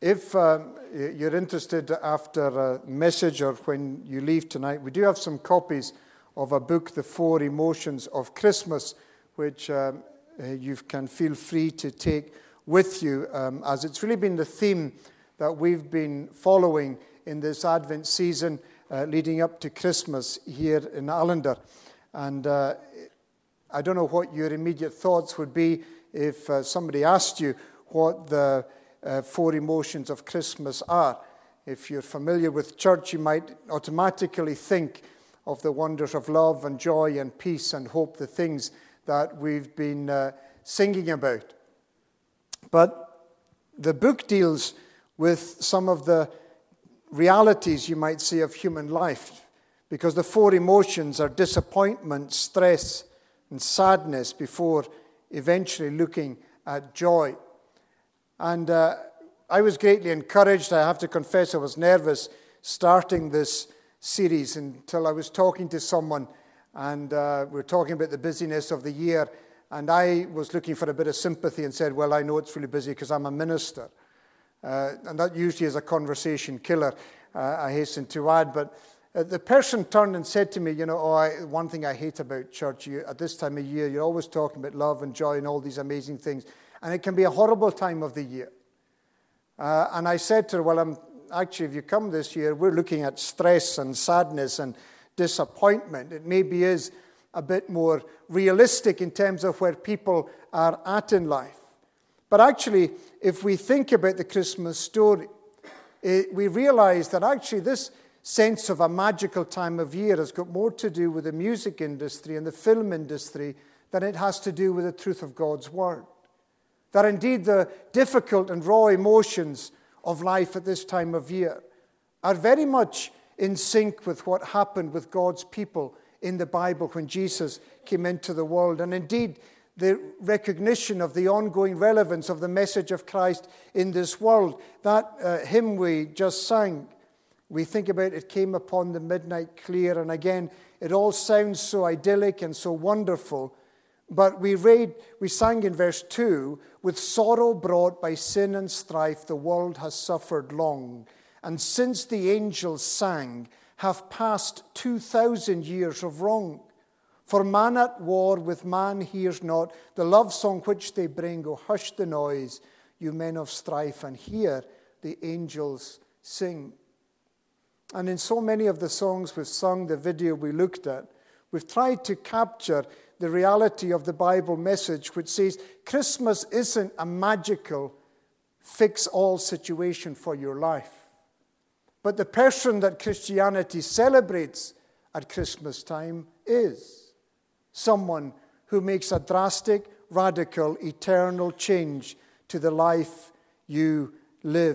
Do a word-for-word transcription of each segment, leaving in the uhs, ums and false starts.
If um, you're interested after a message or when you leave tonight, we do have some copies of a book, The Four Emotions of Christmas, which um, you can feel free to take with you, um, as it's really been the theme that we've been following in this Advent season uh, leading up to Christmas here in Allender. And uh, I don't know what your immediate thoughts would be if uh, somebody asked you what the uh, four emotions of Christmas are. If you're familiar with church, you might automatically think of the wonders of love and joy and peace and hope, the things that we've been uh, singing about. But the book deals with some of the realities, you might say, of human life, because the four emotions are disappointment, stress, and sadness before eventually looking at joy. And uh, I was greatly encouraged. I have to confess I was nervous starting this series until I was talking to someone, and uh, we were talking about the busyness of the year, and I was looking for a bit of sympathy and said, well, I know it's really busy because I'm a minister. Uh, and that usually is a conversation killer, uh, I hasten to add. But uh, the person turned and said to me, you know, oh, I, one thing I hate about church, you, at this time of year, you're always talking about love and joy and all these amazing things. And it can be a horrible time of the year. Uh, and I said to her, well, I'm, actually, if you come this year, we're looking at stress and sadness and disappointment. It maybe is a bit more realistic in terms of where people are at in life. But actually, if we think about the Christmas story, it, we realize that actually this sense of a magical time of year has got more to do with the music industry and the film industry than it has to do with the truth of God's Word. That indeed the difficult and raw emotions of life at this time of year are very much in sync with what happened with God's people in the Bible when Jesus came into the world. And indeed, the recognition of the ongoing relevance of the message of Christ in this world. That uh, hymn we just sang, we think about it came upon the midnight clear. And again, it all sounds so idyllic and so wonderful. But we read, we sang in verse two, with sorrow brought by sin and strife, the world has suffered long. And since the angels sang, have passed two thousand years of wrong. For man at war with man hears not the love song which they bring. Oh, hush the noise, you men of strife, and hear the angels sing. And in so many of the songs we've sung, the video we looked at, we've tried to capture the reality of the Bible message, which says Christmas isn't a magical fix-all situation for your life. But the person that Christianity celebrates at Christmas time is someone who makes a drastic, radical, eternal change to the life you live.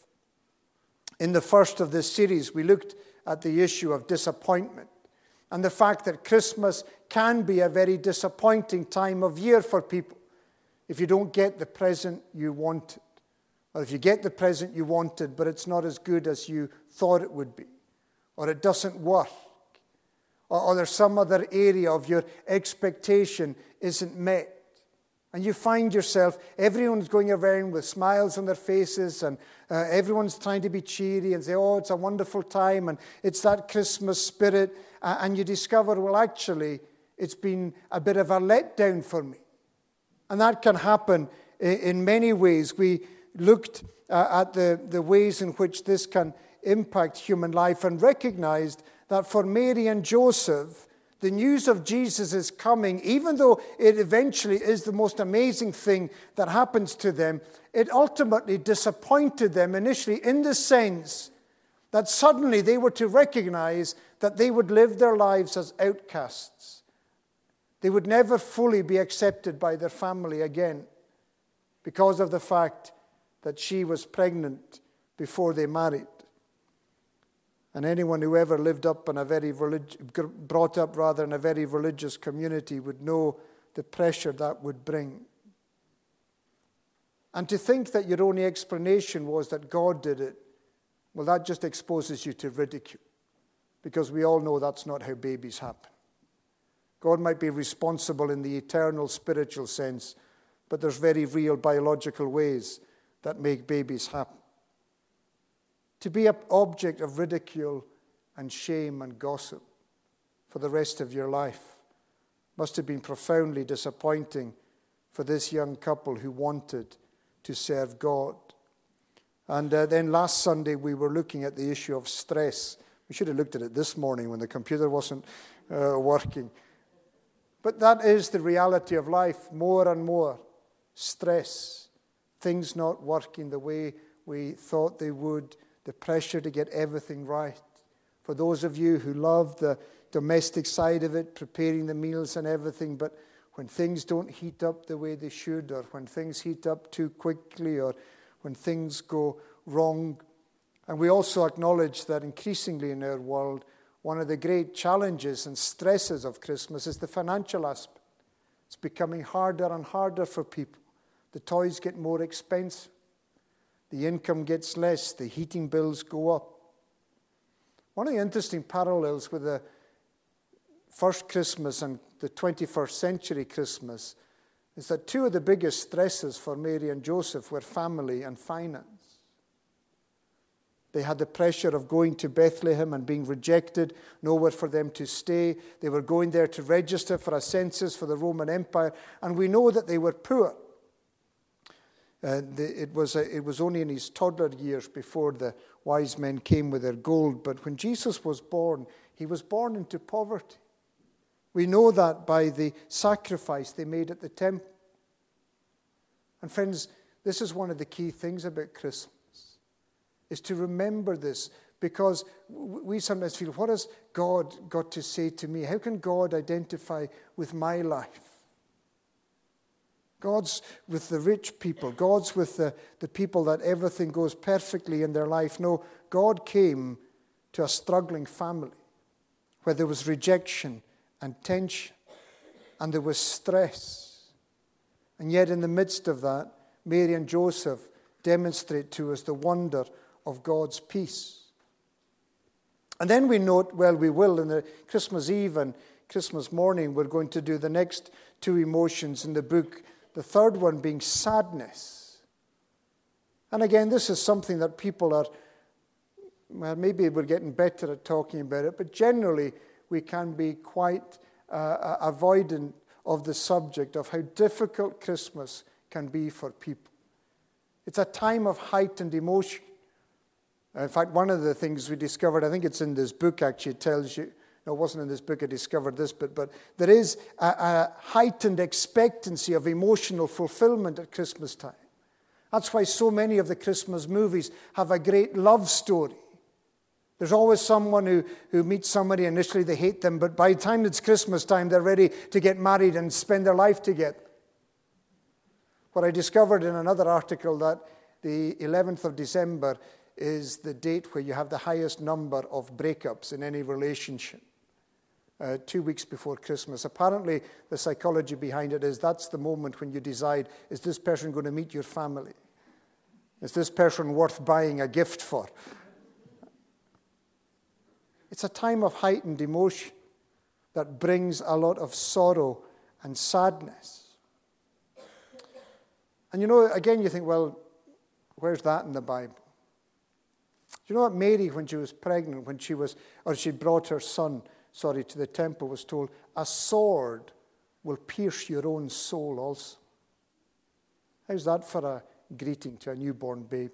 In the first of this series, we looked at the issue of disappointment and the fact that Christmas can be a very disappointing time of year for people if you don't get the present you wanted. Or if you get the present you wanted, but it's not as good as you thought it would be. Or it doesn't work. Or, or there's some other area of your expectation isn't met. And you find yourself, everyone's going around with smiles on their faces, and uh, everyone's trying to be cheery and say, oh, it's a wonderful time, and it's that Christmas spirit. Uh, and you discover, well, actually, it's been a bit of a letdown for me. And that can happen in, in many ways. We looked uh, at the, the ways in which this can impact human life and recognized that for Mary and Joseph, the news of Jesus is coming, even though it eventually is the most amazing thing that happens to them, it ultimately disappointed them initially in the sense that suddenly they were to recognize that they would live their lives as outcasts. They would never fully be accepted by their family again because of the fact that she was pregnant before they married. And anyone who ever lived up in a very relig- brought up rather in a very religious community would know the pressure that would bring. And to think that your only explanation was that God did it, well, that just exposes you to ridicule. Because we all know that's not how babies happen. God might be responsible in the eternal spiritual sense, but there's very real biological ways that make babies happen. to be an object of ridicule and shame and gossip for the rest of your life must have been profoundly disappointing for this young couple who wanted to serve God. And uh, then last Sunday we were looking at the issue of stress. We should have looked at it this morning when the computer wasn't uh, working. But that is the reality of life, more and more. Stress, things not working the way we thought they would, the pressure to get everything right. For those of you who love the domestic side of it, preparing the meals and everything, but when things don't heat up the way they should, or when things heat up too quickly, or when things go wrong. And we also acknowledge that increasingly in our world, one of the great challenges and stresses of Christmas is the financial aspect. It's becoming harder and harder for people. The toys get more expensive. The income gets less. The heating bills go up. One of the interesting parallels with the first Christmas and the twenty-first century Christmas is that two of the biggest stresses for Mary and Joseph were family and finance. They had the pressure of going to Bethlehem and being rejected, nowhere for them to stay. They were going there to register for a census for the Roman Empire, and we know that they were poor. Uh, the, it, was a, it was only in his toddler years before the wise men came with their gold, but when Jesus was born, he was born into poverty. We know that by the sacrifice they made at the temple. And friends, this is one of the key things about Christmas, is to remember this, because we sometimes feel, what has God got to say to me? How can God identify with my life? God's with the rich people. God's with the, the people that everything goes perfectly in their life. No, God came to a struggling family where there was rejection and tension and there was stress. And yet in the midst of that, Mary and Joseph demonstrate to us the wonder of God's peace. And then we note, well, we will, in the Christmas Eve and Christmas morning, we're going to do the next two emotions in the book, the third one being sadness. And again, this is something that people are, well, maybe we're getting better at talking about it, but generally we can be quite uh, avoidant of the subject of how difficult Christmas can be for people. It's a time of heightened emotion. In fact, one of the things we discovered, I think it's in this book actually, it tells you, no, it wasn't in this book, I discovered this bit, but there is a, a heightened expectancy of emotional fulfillment at Christmas time. That's why so many of the Christmas movies have a great love story. There's always someone who, who meets somebody, initially they hate them, but by the time it's Christmas time, they're ready to get married and spend their life together. What I discovered in another article, that the eleventh of December is the date where you have the highest number of breakups in any relationship, uh, two weeks before Christmas. Apparently, the psychology behind it is that's the moment when you decide, is this person going to meet your family? Is this person worth buying a gift for? It's a time of heightened emotion that brings a lot of sorrow and sadness. And you know, again, you think, well, where's that in the Bible? Do you know what Mary, when she was pregnant, when she was, or she brought her son, sorry, to the temple, was told, a sword will pierce your own soul also. How's that for a greeting to a newborn babe?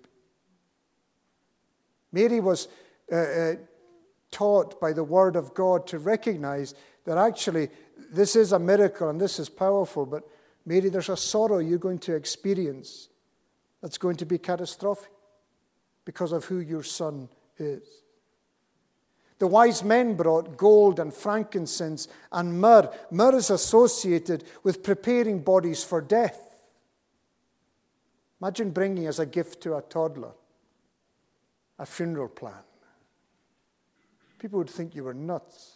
Mary was uh, uh, taught by the word of God to recognize that actually this is a miracle and this is powerful, but Mary, there's a sorrow you're going to experience that's going to be catastrophic because of who your son is. The wise men brought gold and frankincense and myrrh. Myrrh is associated with preparing bodies for death. Imagine bringing as a gift to a toddler a funeral plan. People would think you were nuts.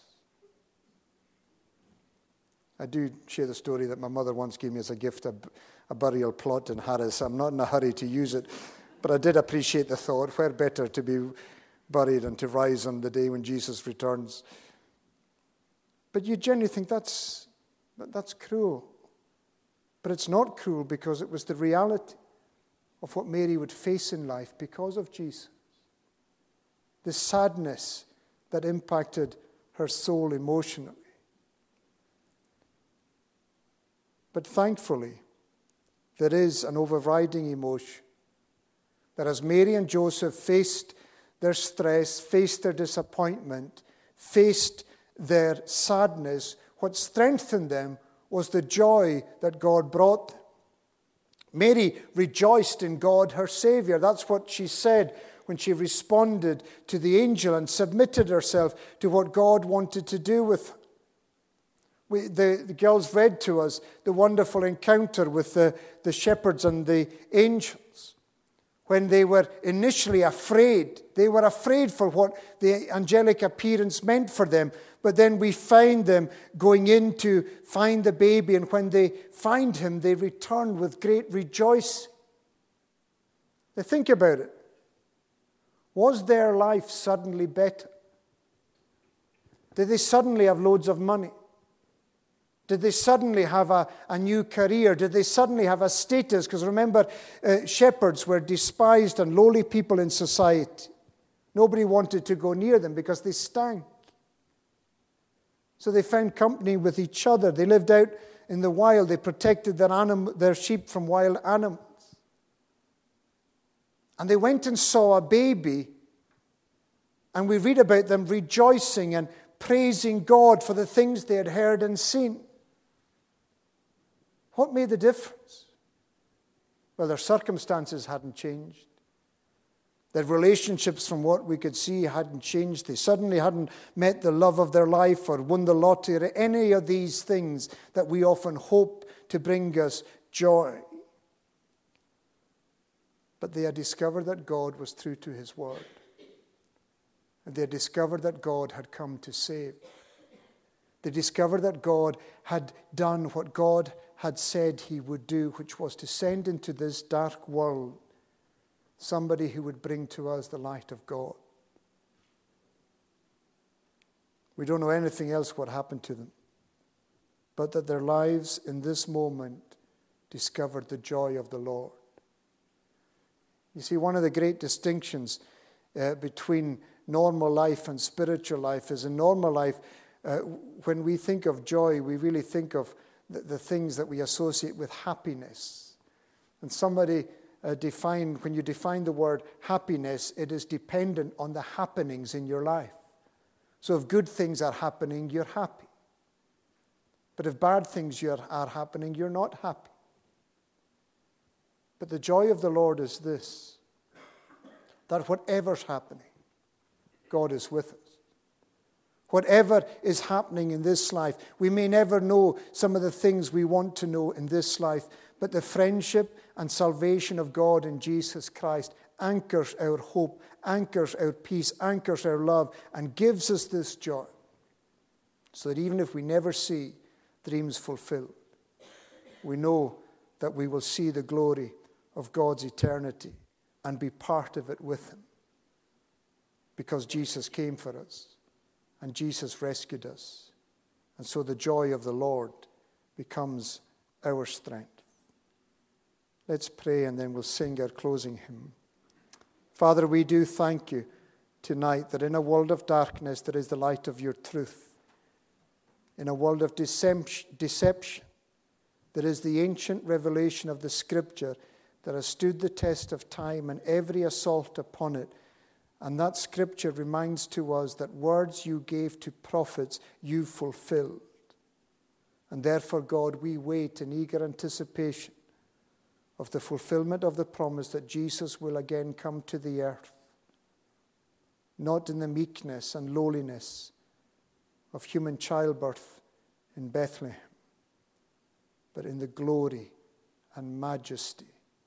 I do share the story that my mother once gave me as a gift, a, a burial plot in Harris. I'm not in a hurry to use it, but I did appreciate the thought, where better to be buried and to rise on the day when Jesus returns. But you genuinely think that's, that's cruel. But it's not cruel, because it was the reality of what Mary would face in life because of Jesus. the sadness that impacted her soul emotionally. But thankfully, there is an overriding emotion that as Mary and Joseph faced their stress, faced their disappointment, faced their sadness, what strengthened them was the joy that God brought them. Mary rejoiced in God, her Savior. That's what she said when she responded to the angel and submitted herself to what God wanted to do with her. We, the, the girls read to us the wonderful encounter with the, the shepherds and the angels. When they were initially afraid, they were afraid for what the angelic appearance meant for them. But then we find them going in to find the baby, and when they find him, they return with great rejoicing. Now think about it. Was their life suddenly better? Did they suddenly have loads of money? Did they suddenly have a, a new career? Did they suddenly have a status? Because remember, uh, shepherds were despised and lowly people in society. Nobody wanted to go near them because they stank. So they found company with each other. They lived out in the wild. They protected their, anim- their sheep from wild animals. And they went and saw a baby, and we read about them rejoicing and praising God for the things they had heard and seen. What made the difference? Well, their circumstances hadn't changed. Their relationships, from what we could see, hadn't changed. They suddenly hadn't met the love of their life or won the lottery or any of these things that we often hope to bring us joy. But they had discovered that God was true to his word. And they had discovered that God had come to save. They discovered that God had done what God had said he would do, which was to send into this dark world somebody who would bring to us the light of God. We don't know anything else what happened to them, but that their lives in this moment discovered the joy of the Lord. You see, one of the great distinctions uh, between normal life and spiritual life is in normal life, uh, when we think of joy, we really think of the, the things that we associate with happiness. And somebody uh, defined, when you define the word happiness, it is dependent on the happenings in your life. So if good things are happening, you're happy. But if bad things you're, are happening, you're not happy. But the joy of the Lord is this, that whatever's happening, God is with us. Whatever is happening in this life, we may never know some of the things we want to know in this life, but the friendship and salvation of God in Jesus Christ anchors our hope, anchors our peace, anchors our love, and gives us this joy. So that even if we never see dreams fulfilled, we know that we will see the glory of God's eternity and be part of it with him. Because Jesus came for us and Jesus rescued us. And so the joy of the Lord becomes our strength. Let's pray and then we'll sing our closing hymn. Father, we do thank you tonight that in a world of darkness there is the light of your truth. In a world of deception, there is the ancient revelation of the Scripture that has stood the test of time and every assault upon it. And that Scripture reminds to us that words you gave to prophets, you fulfilled. And therefore, God, we wait in eager anticipation of the fulfillment of the promise that Jesus will again come to the earth, not in the meekness and lowliness of human childbirth in Bethlehem, but in the glory and majesty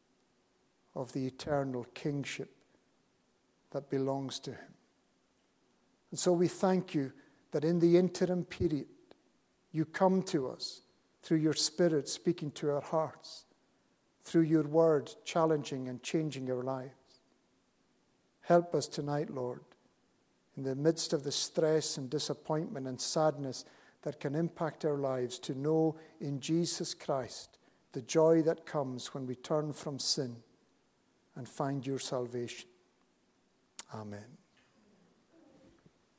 of the eternal kingship that belongs to him. And so we thank you that in the interim period, you come to us through your Spirit speaking to our hearts, through your word challenging and changing our lives. Help us tonight, Lord, in the midst of the stress and disappointment and sadness that can impact our lives, to know in Jesus Christ the joy that comes when we turn from sin and find your salvation. Amen.